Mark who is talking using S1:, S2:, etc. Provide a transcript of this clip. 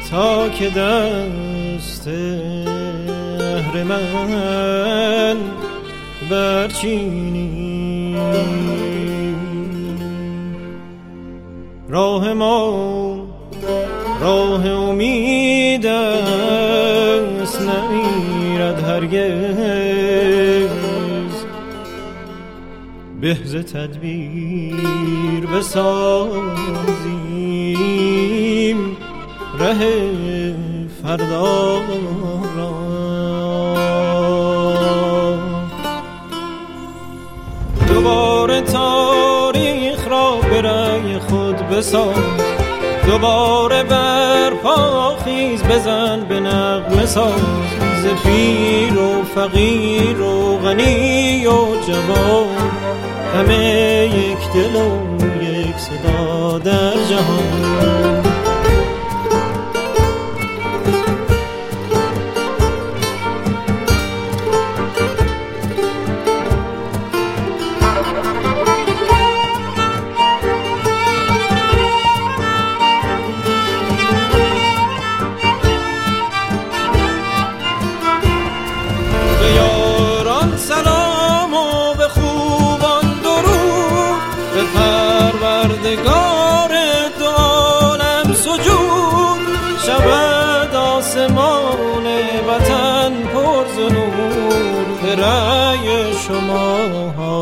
S1: تا که دست اهرمن برچینی. راه ما راه امید است، نمیرد هرگز. به ز تدبیر بسازیم ره فردا را. دوباره تاریخ را به رأی خود بساز، دوباره برپا خیز، بزن به نغمه ساز. ز پیر و فقیر و غنی و جوان، همه یک دل و یک صدا در جهان. پروردگار دو عالم سجود شود، آسمان وطن پر ز نور. به رأی شما